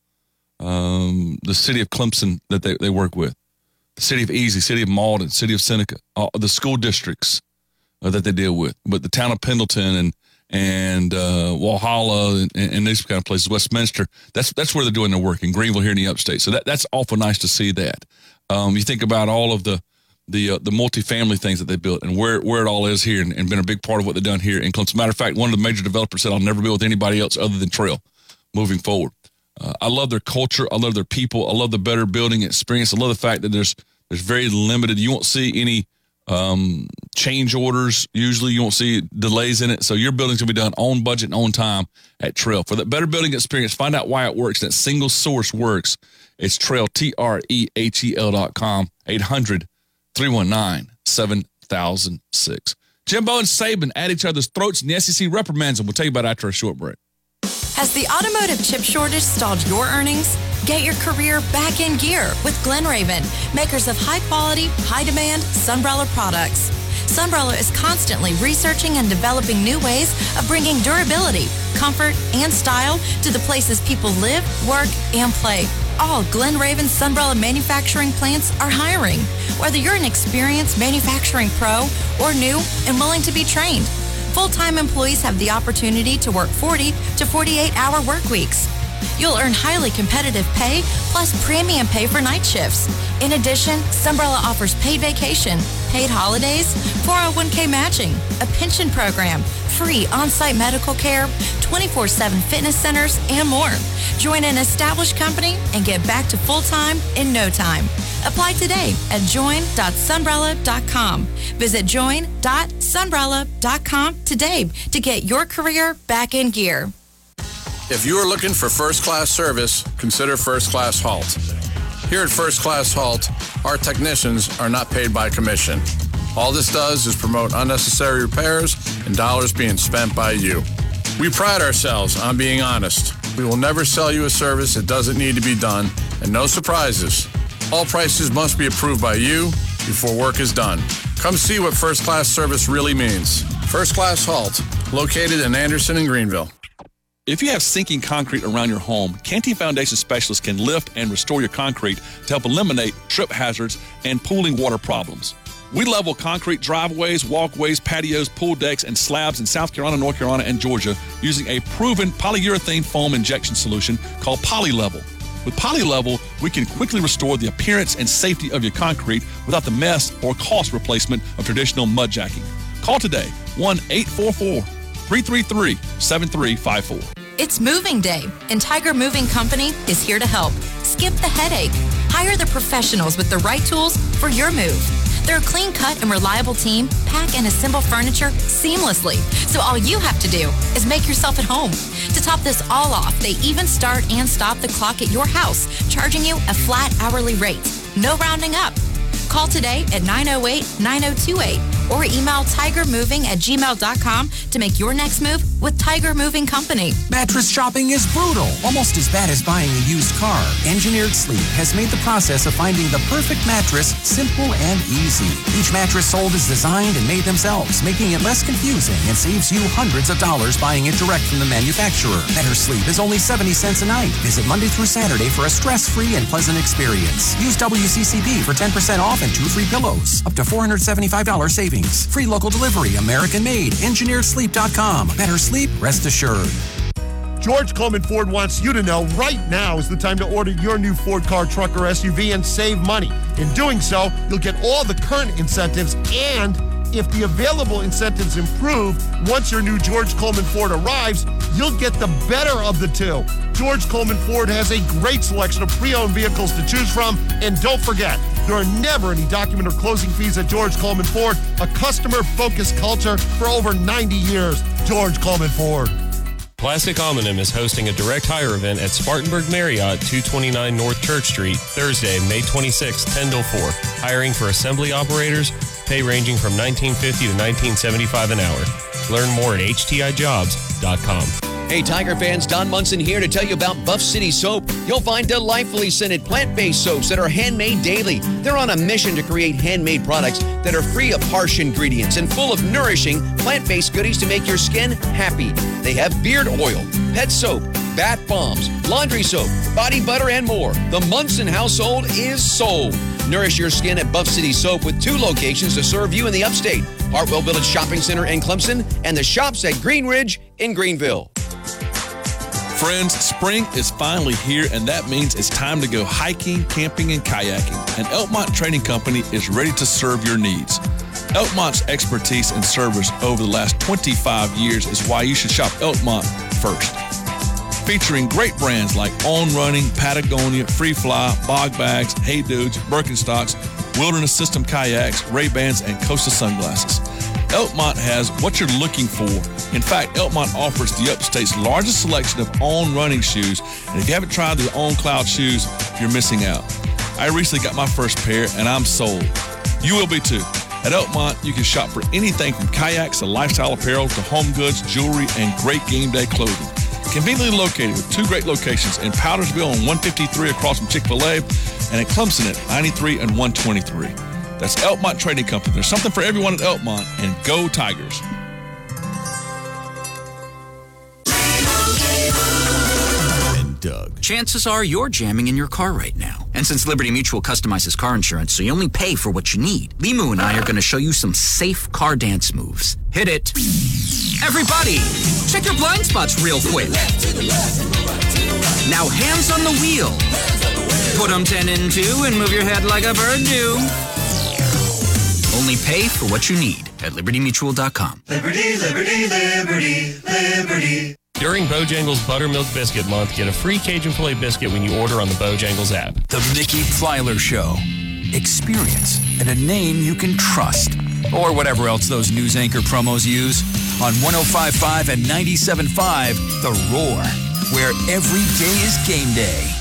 um, the city of Clemson that they, they work with, the city of Easy, city of Malden, city of Seneca, all the school districts uh, that they deal with, but the town of Pendleton and and uh, Walhalla and, and these kind of places, Westminster. That's that's where they're doing their work in Greenville here in the upstate. So that that's awful nice to see that. Um, you think about all of the the uh, the multifamily things that they built and where where it all is here, and, and been a big part of what they've done here in Clemson. Matter of fact, one of the major developers said, "I'll never build with anybody else other than Trail moving forward." Uh, I love their culture. I love their people. I love the better building experience. I love the fact that there's there's very limited. You won't see any um, change orders. Usually, you won't see delays in it. So your building's gonna be done on budget and on time at Trail. For that better building experience, find out why it works. That single source works. It's Trail, T R E H E L dot com, eight hundred, three one nine, seven thousand six. Jimbo and Saban at each other's throats, and the S E C reprimands them. We'll tell you about it after a short break. Has the automotive chip shortage stalled your earnings? Get your career back in gear with Glenraven, makers of high-quality, high-demand Sunbrella products. Sunbrella is constantly researching and developing new ways of bringing durability, comfort, and style to the places people live, work, and play. All Glenraven Sunbrella manufacturing plants are hiring, whether you're an experienced manufacturing pro or new and willing to be trained. Full-time employees have the opportunity to work forty to forty-eight hour work weeks. You'll earn highly competitive pay plus premium pay for night shifts. In addition, Sunbrella offers paid vacation, paid holidays, four oh one k matching, a pension program, free on-site medical care, twenty-four seven fitness centers, and more. Join an established company and get back to full-time in no time. Apply today at join dot sunbrella dot com. Visit join dot sunbrella dot com today to get your career back in gear. If you are looking for first-class service, consider First Class Halt. Here at First Class Halt, our technicians are not paid by commission. All this does is promote unnecessary repairs and dollars being spent by you. We pride ourselves on being honest. We will never sell you a service that doesn't need to be done, and no surprises. All prices must be approved by you before work is done. Come see what first-class service really means. First Class Halt, located in Anderson and Greenville. If you have sinking concrete around your home, Canty Foundation specialists can lift and restore your concrete to help eliminate trip hazards and pooling water problems. We level concrete driveways, walkways, patios, pool decks, and slabs in South Carolina, North Carolina, and Georgia using a proven polyurethane foam injection solution called PolyLevel. With PolyLevel, we can quickly restore the appearance and safety of your concrete without the mess or cost replacement of traditional mud jacking. Call today, one eight four four, three three three, seven three five four. It's moving day, and Tiger Moving Company is here to help. Skip the headache. Hire the professionals with the right tools for your move. They're a clean-cut and reliable team, pack and assemble furniture seamlessly. So all you have to do is make yourself at home. To top this all off, they even start and stop the clock at your house, charging you a flat hourly rate. No rounding up. Call today at nine oh eight, nine oh two eight or email tiger moving at gmail dot com to make your next move with Tiger Moving Company. Mattress shopping is brutal, almost as bad as buying a used car. Engineered Sleep has made the process of finding the perfect mattress simple and easy. Each mattress sold is designed and made themselves, making it less confusing and saves you hundreds of dollars buying it direct from the manufacturer. Better Sleep is only seventy cents a night. Visit Monday through Saturday for a stress-free and pleasant experience. Use W C C B for ten percent off and two free pillows. Up to four hundred seventy-five dollars savings. Free local delivery, American made, engineered sleep dot com. Better sleep, rest assured. George Coleman Ford wants you to know right now is the time to order your new Ford car, truck, or S U V and save money. In doing so, you'll get all the current incentives, and if the available incentives improve, once your new George Coleman Ford arrives, you'll get the better of the two. George Coleman Ford has a great selection of pre-owned vehicles to choose from, and don't forget, there are never any document or closing fees at George Coleman Ford, a customer-focused culture for over ninety years. George Coleman Ford. Classic Omnium is hosting a direct hire event at Spartanburg Marriott, two twenty-nine North Church Street, Thursday, May twenty-sixth, ten till four. Hiring for assembly operators, pay ranging from nineteen fifty to nineteen seventy-five an hour. Learn more at h t i jobs dot com. Hey, Tiger fans, Don Munson here to tell you about Buff City Soap. You'll find delightfully scented plant-based soaps that are handmade daily. They're on a mission to create handmade products that are free of harsh ingredients and full of nourishing plant-based goodies to make your skin happy. They have beard oil, pet soap, bath bombs, laundry soap, body butter, and more. The Munson household is sold. Nourish your skin at Buff City Soap with two locations to serve you in the upstate. Hartwell Village Shopping Center in Clemson and the shops at Green Ridge in Greenville. Friends, spring is finally here, and that means it's time to go hiking, camping, and kayaking. And Elkmont Trading Company is ready to serve your needs. Elkmont's expertise and service over the last twenty-five years is why you should shop Elkmont first. Featuring great brands like On Running, Patagonia, Free Fly, Bog Bags, Hey Dudes, Birkenstocks, Wilderness System Kayaks, Ray-Bans, and Costa Sunglasses. Elkmont has what you're looking for. In fact, Elkmont offers the upstate's largest selection of On running shoes, and if you haven't tried the On Cloud shoes, you're missing out. I recently got my first pair, and I'm sold. You will be too. At Elkmont, you can shop for anything from kayaks to lifestyle apparel to home goods, jewelry, and great game day clothing. Conveniently located with two great locations in Powdersville on one fifty-three across from Chick-fil-A, and at Clemson at ninety-three and one twenty-three. That's Elkmont Trading Company. There's something for everyone at Elkmont, and go Tigers. And Doug. Chances are you're jamming in your car right now. And since Liberty Mutual customizes car insurance so you only pay for what you need, Limu and I are going to show you some safe car dance moves. Hit it. Everybody, check your blind spots real quick. Now hands on the wheel. Put them ten in two and move your head like a bird do. Only pay for what you need at liberty mutual dot com. Liberty, liberty, liberty, liberty. During Bojangles Buttermilk Biscuit Month, get a free Cajun Filet biscuit when you order on the Bojangles app. The Mickey Plyler Show. Experience and a name you can trust. Or whatever else those news anchor promos use. On one oh five point five and ninety-seven point five, The Roar, where every day is game day.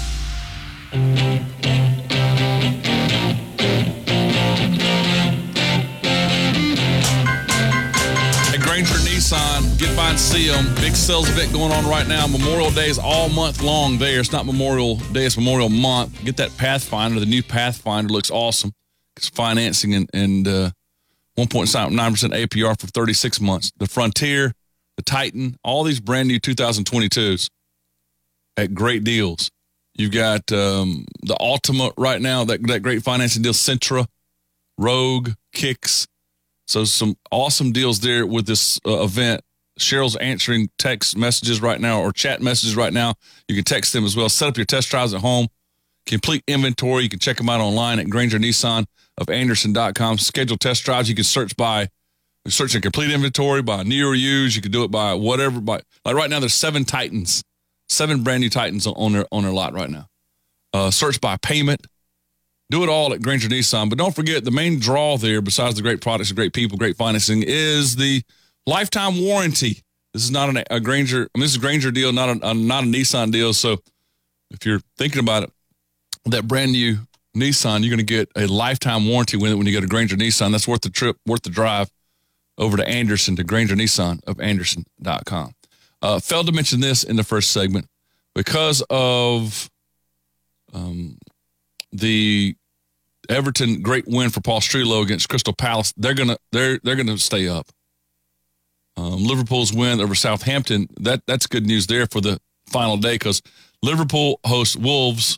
Granger Nissan, get by and see them. Big sales event going on right now. Memorial Day is all month long there. It's not Memorial Day, it's Memorial Month. Get that Pathfinder. The new Pathfinder looks awesome. It's financing and, and uh, one point nine percent A P R for thirty-six months. The Frontier, the Titan, all these brand new two thousand twenty-twos at great deals. You've got um, the Altima right now, that, that great financing deal, Sentra, Rogue, Kicks. So some awesome deals there with this uh, event. Cheryl's answering text messages right now or chat messages right now. You can text them as well. Set up your test drives at home. Complete inventory. You can check them out online at Granger Nissan of Anderson dot com. Schedule test drives. You can search by search a complete inventory by new or used. You can do it by whatever. By like right now, there's seven Titans, seven brand new Titans on their on their lot right now. Uh, search by payment. Do it all at Granger Nissan. But don't forget, the main draw there, besides the great products, the great people, great financing, is the lifetime warranty. This is not an, a Granger, I mean, this is a Granger deal, not a, a, not a Nissan deal. So if you're thinking about it, that brand new Nissan, you're going to get a lifetime warranty with it when you go to Granger Nissan. That's worth the trip, worth the drive over to Anderson, to Granger Nissan of Anderson dot com. Uh, failed to mention this in the first segment. Because of um, the Everton great win for Paul Strelo against Crystal Palace, they're gonna they're they're gonna stay up. Um, Liverpool's win over Southampton, that that's good news there for the final day, because Liverpool hosts Wolves,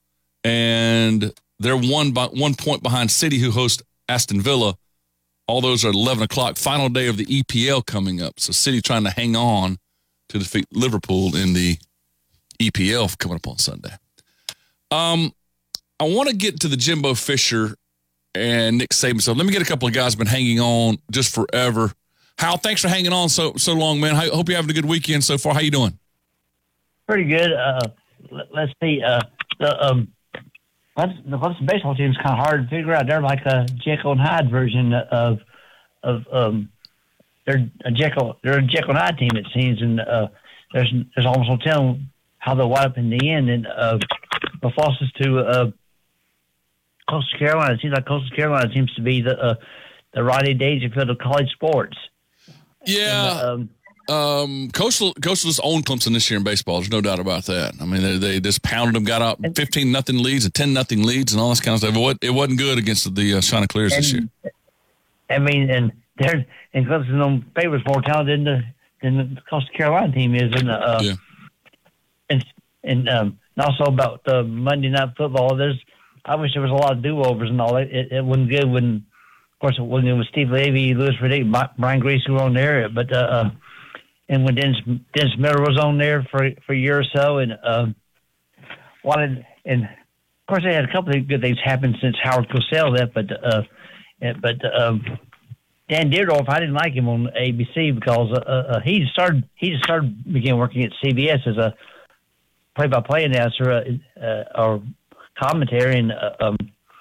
and they're one by one point behind City, who host Aston Villa. All those are at eleven o'clock. Final day of the E P L coming up. So City trying to hang on to defeat Liverpool in the E P L coming up on Sunday. Um. I want to get to the Jimbo Fisher and Nick Saban. So let me get a couple of guys who've been hanging on just forever. Hal, thanks for hanging on so so long, man. I hope you're having a good weekend so far. How you doing? Pretty good. Uh, let's see. Uh, the um, the Clemson baseball team is kind of hard to figure out. They're like a Jekyll and Hyde version of of um, they're a Jekyll. They're a Jekyll and Hyde team, it seems, and uh, there's there's almost no telling how they'll wind up in the end. And uh, the losses to uh, Coastal Carolina. It seems like Coastal Carolina seems to be the uh, the Rodney Dangerfield of college sports. Yeah. And, um, um, Coastal Coastal's owned Clemson this year in baseball. There's no doubt about that. I mean, they, they just pounded them, got out fifteen nothing leads and ten nothing leads and all this kind of stuff. It wasn't, it wasn't good against the uh, Chanticleers this year. I mean, and they're and Clemson on paper is more talented than the than the Coastal Carolina team is. And uh, yeah. and and um, and also about the Monday Night Football. There's I wish there was a lot of do-overs and all. It, it, it wasn't good when, of course, it wasn't with Steve Levy, Louis Riddick, Brian Grease who were on there. But uh, and when Dennis, Dennis Miller was on there for for a year or so, and um, wanted, and of course they had a couple of good things happen since Howard Cosell left, but uh, but um, Dan Deerdorf, I didn't like him on A B C because uh, uh, he just started he just started began working at C B S as a play-by-play announcer uh, uh, or commentary, and uh, um,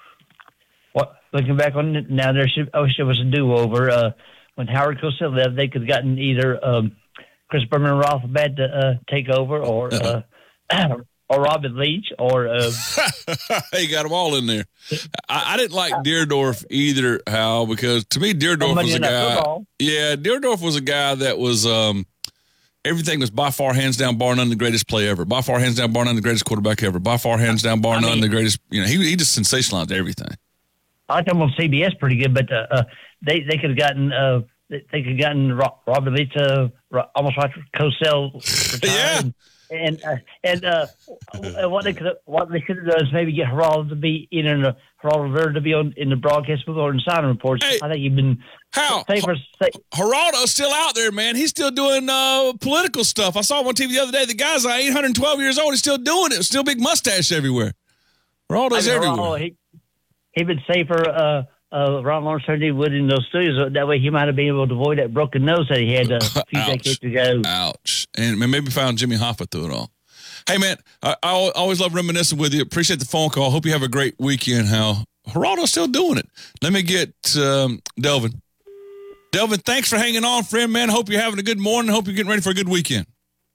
what looking back on it now, there should I wish there was a do-over. Uh, when Howard Cosell left, they could have gotten either um, Chris Berman and Ralph Bad to uh, take over, or uh, or Robin Leach, or uh, he got them all in there. I, I didn't like Deerdorf either, Hal, because to me Deerdorf was a guy. Yeah, Deerdorf was a guy that was um, everything was by far, hands down, bar none, the greatest play ever. By far, hands down, bar none, the greatest quarterback ever. By far, hands down, bar I none, mean, the greatest. You know, he he just sensationalized everything. I like him on C B S pretty good, but uh, uh, they they could have gotten uh, they could have gotten Robin Leach uh, almost like Cosell retired. Yeah. And uh, and uh, what they could what they could have done is maybe get Geraldo to be in and Geraldo Rivera to be on in the broadcast booth or in signing reports. Hey, I think you've been how safer. Say, Geraldo's still out there, man. He's still doing uh, political stuff. I saw him on T V the other day. The guy's like eight hundred twelve years old. He's still doing it. Still big mustache everywhere. Geraldo's I mean, everywhere. Geraldo, he he been safer. Uh, Uh, Ron Lawrence turned in Wood in those studios. That way he might have been able to avoid that broken nose that he had a few decades ago. Ouch. And maybe found Jimmy Hoffa through it all. Hey, man, I, I always love reminiscing with you. Appreciate the phone call. Hope you have a great weekend, Hal. Geraldo's still doing it. Let me get um, Delvin. Delvin, thanks for hanging on, friend, man. Hope you're having a good morning. Hope you're getting ready for a good weekend.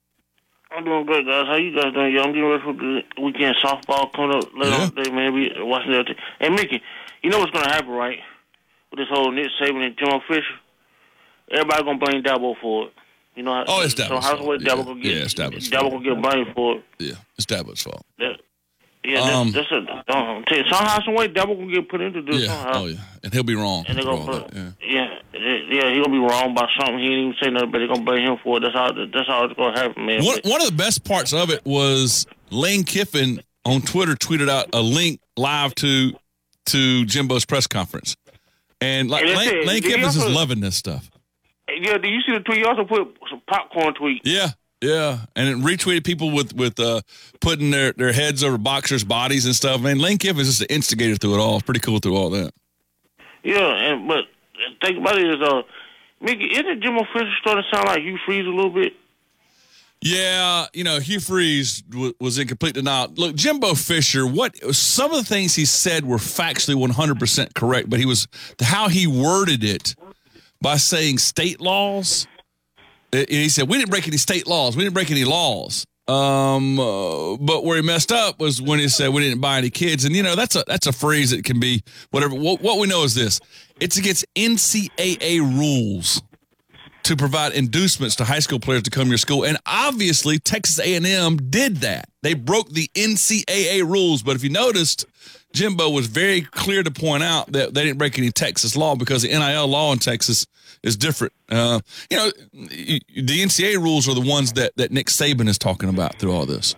I'm doing good, guys. How you guys doing? Yeah, I'm getting ready for a good weekend. Softball coming up later yeah. on today, man. We watching that. Hey, Mickey, you know what's going to happen, right? With this whole Nick Saban and Jimbo Fisher, everybody going to blame Dabo for it. You know, oh, it's Dabo's so how's the way Dabo going to get, yeah, it's Dabo's Dabo going to get blamed for it? Yeah, it's Dabo's fault. That, yeah, um, that's, that's a, um, somehow, some way, Dabo going to get put into this yeah, somehow. Oh, yeah, and he'll be wrong. And they're going to put, yeah, yeah, yeah he'll be wrong about something. He didn't even say nothing, but they're going to blame him for it. That's how, that's how it's going to happen, man. One, one of the best parts of it was Lane Kiffin on Twitter tweeted out a link live to to Jimbo's press conference. And like and Lane, it, Lane Kiffin is loving this stuff. Yeah, do you see the tweet? You also put some popcorn tweet. Yeah, yeah. And it retweeted people with, with uh, putting their, their heads over boxers' bodies and stuff. Man, Lane Kiffin is just an instigator through it all. It's pretty cool through all that. Yeah, and but think about it is, uh, Mickey, isn't Jimbo Fisher starting to sound like Hugh Freeze a little bit? Yeah, you know, Hugh Freeze w- was in complete denial. Look, Jimbo Fisher, what some of the things he said were factually one hundred percent correct, but he was how he worded it by saying state laws. And he said, we didn't break any state laws. We didn't break any laws. Um, uh, but where he messed up was when he said we didn't buy any kids. And, you know, that's a that's a phrase that can be whatever. What, what we know is this. It's against N C double A rules to provide inducements to high school players to come to your school. And obviously, Texas A and M did that. They broke the N C double A rules. But if you noticed, Jimbo was very clear to point out that they didn't break any Texas law because the N I L law in Texas is different. Uh, you know, the N C double A rules are the ones that, that Nick Saban is talking about through all this.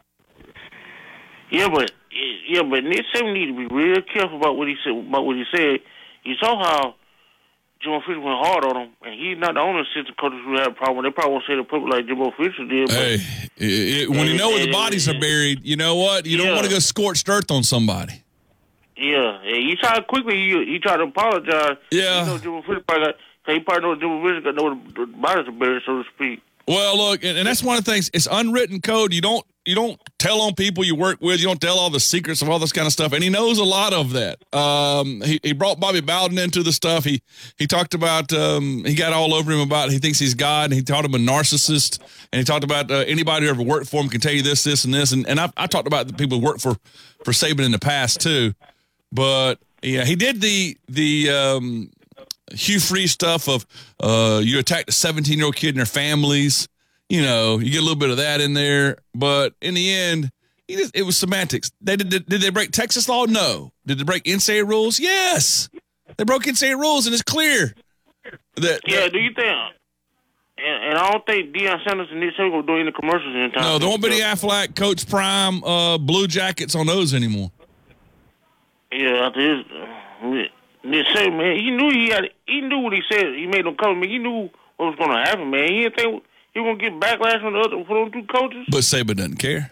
Yeah, but yeah, but Nick Saban need to be real careful about what he said. About what he said. You saw how Jimbo Fisher went hard on him, and he's not the only assistant coaches who had a problem. They probably won't say the public like Jimbo Fisher did. But, hey, it, it, when you know where the bodies are buried, you know what? You yeah. don't want to go scorched earth on somebody. Yeah, yeah. He tried quickly. He, he tried to apologize. Yeah, you know, Jimbo Fisher probably got. He probably knows Jimbo Fisher got know where the bodies are buried, so to speak. Well, look, and, and that's one of the things. It's unwritten code. You don't you don't tell on people you work with. You don't tell all the secrets of all this kind of stuff. And he knows a lot of that. Um, he, he brought Bobby Bowden into the stuff. He he talked about, um, he got all over him about he thinks he's God, and he called him a narcissist. And he talked about uh, anybody who ever worked for him can tell you this, this, and this. And, and I, I talked about the people who worked for, for Saban in the past, too. But, yeah, he did the the um, Hugh Freeze stuff of uh, you attacked a seventeen-year-old kid and their families. You know, you get a little bit of that in there, but in the end, he just, it was semantics. They did, did. Did they break Texas law? No. Did they break N C double A rules? Yes. They broke N C double A rules, and it's clear. That, yeah. that, do you think? And, and I don't think Deion Sanders and Nick Saban will do any commercials anytime. No, there won't be any Aflac, Coach Prime, uh, Blue Jackets on those anymore. Yeah, after his uh, Nick Saban, man, he knew he had. He knew what he said. He made them cover. Man, he knew what was going to happen, man. He didn't think. he gonna get backlash from the other from those two coaches. But Saban doesn't care.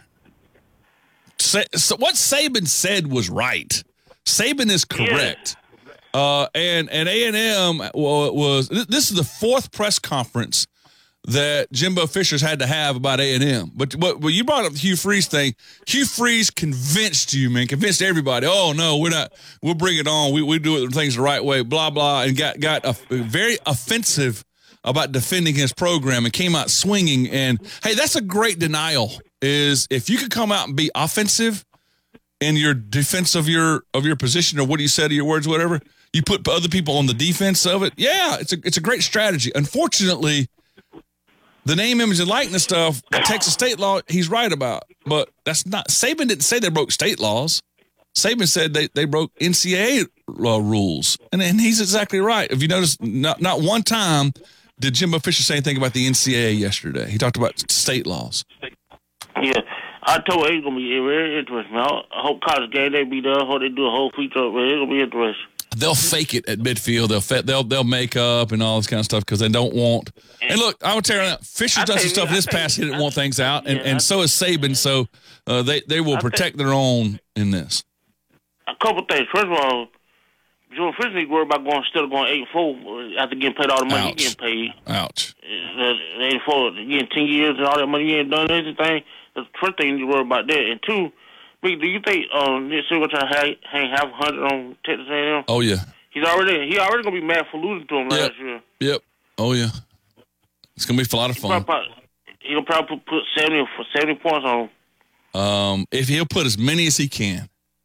Sa- so what Saban said was right. Saban is correct. Yeah. Uh, and and A and M was this is the fourth press conference that Jimbo Fisher's had to have about A and M. But what you brought up the Hugh Freeze thing. Hugh Freeze convinced you, man, convinced everybody. Oh no, we're not. We'll bring it on. We we do it things the right way. Blah blah, and got got a, very offensive about defending his program and came out swinging. And hey, that's a great denial. Is if you could come out and be offensive in your defense of your of your position or what you said or your words, whatever. You put other people on the defense of it. Yeah, it's a it's a great strategy. Unfortunately, the name, image, and likeness stuff, the Texas state law, he's right about. But that's not, Saban didn't say they broke state laws. Saban said they, they broke N C double A uh, rules. And, and he's exactly right. If you notice, not, not one time did Jimbo Fisher say anything about the N C double A yesterday. He talked about state laws. Yeah, I told you it's going to be very interesting. I hope College Game Day be there. I hope they do a whole feature up there. It's going to be interesting. They'll fake it at midfield. They'll fa- they'll they'll make up and all this kind of stuff because they don't want. And look, I will tell you right now, Fisher's done some stuff in this past. He didn't want things out, and, and so is Saban. So uh, they they will protect their own in this. A couple things. First of all, Joe Fisher is worried about going still going eight four after getting paid all the money Ouch. he getting paid. Ouch. Eight four getting ten years and all that money he ain't done anything. The first thing you need to worry about that. And two. Big, do you think um, this year we're trying to hang half a hundred on Texas A and M? Oh yeah, he's already he already gonna be mad for losing to him yep. last year. Yep. Oh yeah, it's gonna be a lot of fun. He gonna probably put, put seventy for seventy points on him. Um, if he'll put as many as he can,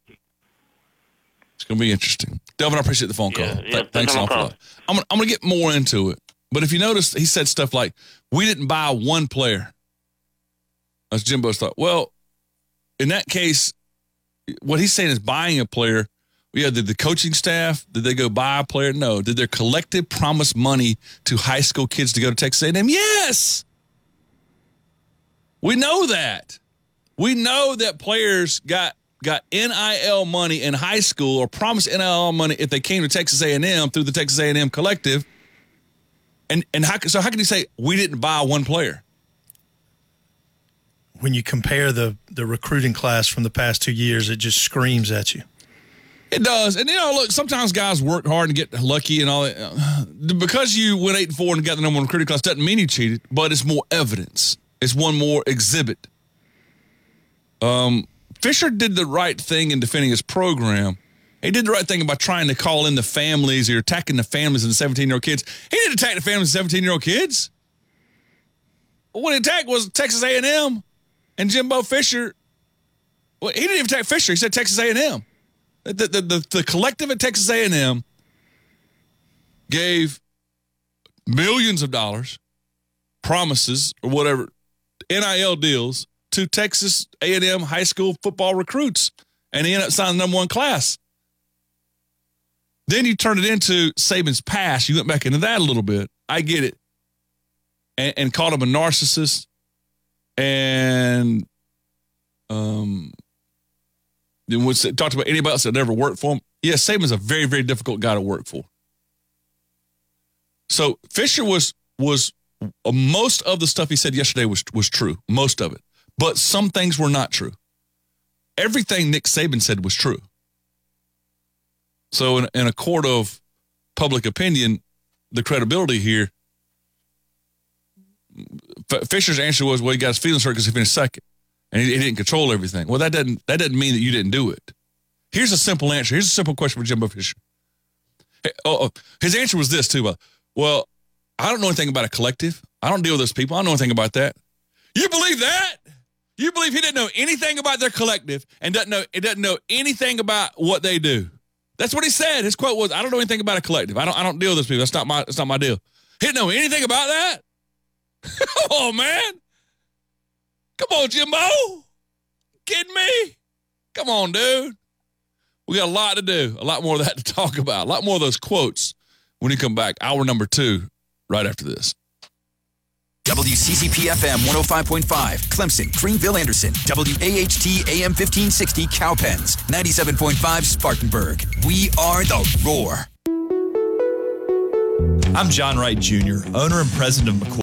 it's gonna be interesting. Delvin, I appreciate the phone call. Yeah, yeah, Th- thanks an awful lot. I'm gonna, I'm gonna get more into it, but if you notice, he said stuff like, "We didn't buy one player." That's Jimbo's thought. Well. In that case, what he's saying is buying a player. Yeah, did the coaching staff, did they go buy a player? No. Did their collective promise money to high school kids to go to Texas A and M? Yes. We know that. We know that players got got N I L money in high school or promised N I L money if they came to Texas A and M through the Texas A and M collective. And and how, so how can you say we didn't buy one player? When you compare the, the recruiting class from the past two years, it just screams at you. It does. And, you know, look, sometimes guys work hard and get lucky and all that. Because you went eight and four and got the number one recruiting class doesn't mean you cheated, but it's more evidence. It's one more exhibit. Um, Fisher did the right thing in defending his program. He did the right thing by trying to call in the families or attacking the families of the seventeen-year-old kids. He didn't attack the families of seventeen-year-old kids. What he attacked was Texas A and M. And Jimbo Fisher, well, he didn't even attack Fisher. He said Texas A and M. The, the, the, the collective at Texas A and M gave millions of dollars, promises, or whatever, N I L deals to Texas A and M high school football recruits. And he ended up signing the number one class. Then you turned it into Saban's past. You went back into that a little bit. I get it. And, and called him a narcissist. And um, then was talked about anybody else that never worked for him. Yes, Saban's a very, very difficult guy to work for. So Fisher was was uh, most of the stuff he said yesterday was was true, most of it, but some things were not true. Everything Nick Saban said was true. So in, in a court of public opinion, the credibility here. Fisher's answer was, well, he got his feelings hurt because he finished second, and he, he didn't control everything. Well, that doesn't that doesn't mean that you didn't do it. Here's a simple answer. Here's a simple question for Jimbo Fisher. Hey, oh, oh, his answer was this, too. Uh, well, I don't know anything about a collective. I don't deal with those people. I don't know anything about that. You believe that? You believe he didn't know anything about their collective and doesn't know it doesn't know anything about what they do? That's what he said. His quote was, I don't know anything about a collective. I don't I don't deal with those people. That's not my that's not my deal. He didn't know anything about that? Oh, man. Come on, Jimbo. Kidding me? Come on, dude. We got a lot to do, a lot more of that to talk about, a lot more of those quotes when you come back. Hour number two, right after this. W C C P F M one oh five point five, Clemson, Greenville, Anderson. W A H T A M fifteen sixty, Cowpens. ninety-seven point five, Spartanburg. We are the Roar. I'm John Wright Junior, owner and president of McCoy.